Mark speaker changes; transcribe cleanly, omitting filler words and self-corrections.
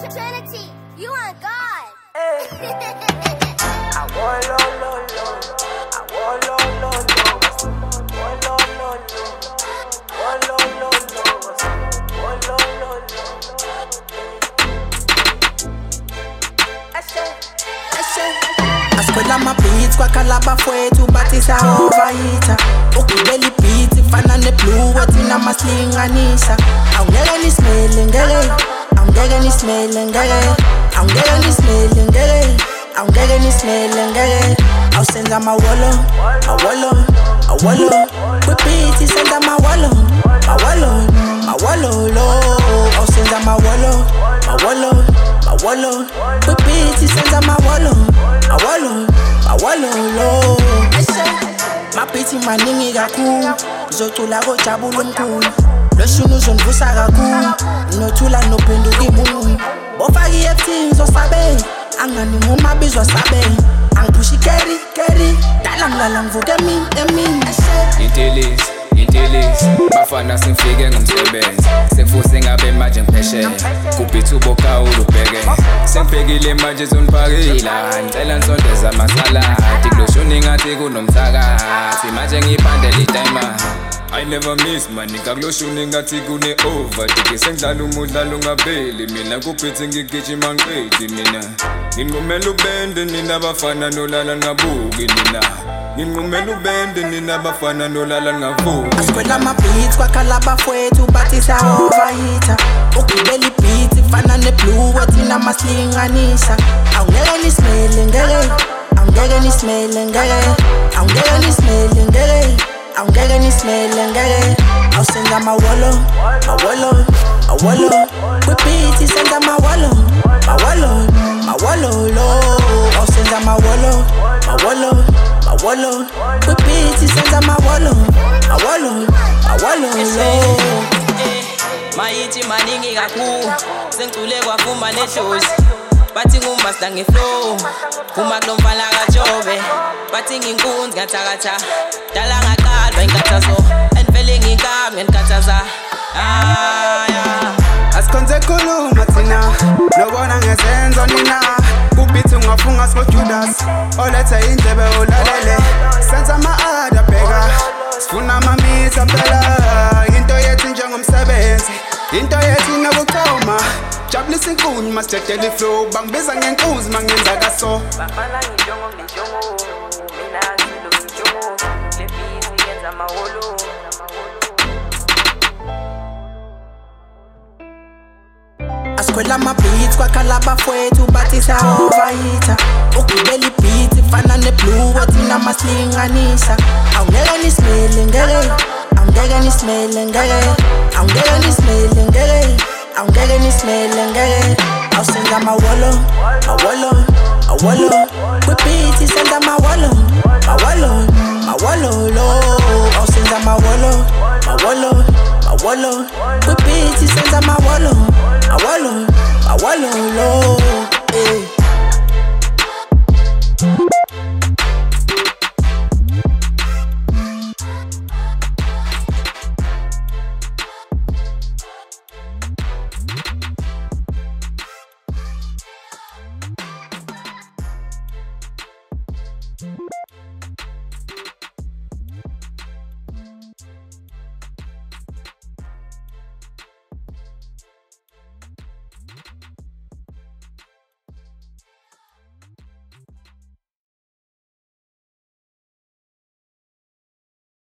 Speaker 1: Trinity, you are God.
Speaker 2: Askwela mabeats kwa kalaba fwetu batisa overhita ukubeli beats ifana neblue wathina maslinganisa awungeke nismele ngeke awungeke nismele ngeke awungeke nismele ngeke awungeke nismele ngeke awusenza mawolo kwibeats senza mawolo lo awusenza mawolo kwibeats senza mawolo lo mabeats maningi kakhulu uzocula kojabula omkhulu loshunu uzonvusa kakhulu nothula nophenduka imunyu bofaka i-FT ngizosabe angani ngumabizwa sabe angiphushi carry dala ngilala ngivuke emini
Speaker 3: Intellis bafana sifike ngomsebenzi sengifuse ngabe manje ngiphesheya kubhitha ubokawula ubheke sengibhekile manje zongiphakela ngicela nisondeza amasaladi kuloshuni ngathi kunomthakathi manje ngiyiphandela i-timer I never miss money kakuloshuni ngathi kune overdose sengidlala umudlalo ungabheli mina kuphethe ngigijima ngiqedi mina nginqumela ubende nina bafana nolala ngabuki nina nginqumela ubende nina bafana nolala ngavuki
Speaker 2: askwela mabeats kwa kalaba fwetu batisa overhita ukubeli beats ifana neblue wathina maslinganisa awungeke nismele ngeke awungeke nismele ngeke awungeke nismele ngeke awungeke nismele ngeke awusenza mawolo kwibeats senza mawolo lo awusenza mawolo kwibeats senza mawolo lo
Speaker 4: mayithi maningi kakhulu sengicule kwafuma nedlozi bathi ngumbasta ngeflow kuma kulomfana kajobe bathi nginkunzi ngathakatha dala ngaqalwa inkathazo andivele nginkami ngenkathaza
Speaker 5: asikhonze khuluma thina nobona ngezenzo nina kubithi ungafunga sikojudas olethe indlebe ulalele senza ama-ada bheka sifuna amamitha phela into yethu njengomsebenzi into yethu inokuchoma jabulisa inkuni masijadela iflow bangibiza ngenkunzi mangenza kaso
Speaker 6: bafana ngijongo mina ngilo ngijongo le busy yenza mawolo
Speaker 2: askwela mabeats kwa kalaba fwetu batisa overhita ukubeli beats ifana neblue wathina maslinganisa awungeke nismele ngeke awungeke nismele ngeke awungeke nismele ngeke awungeke nismele ngeke awusenza mawolo kwibeats senza mawolo lo awusenza mawolo kwibeats senza mawolo lo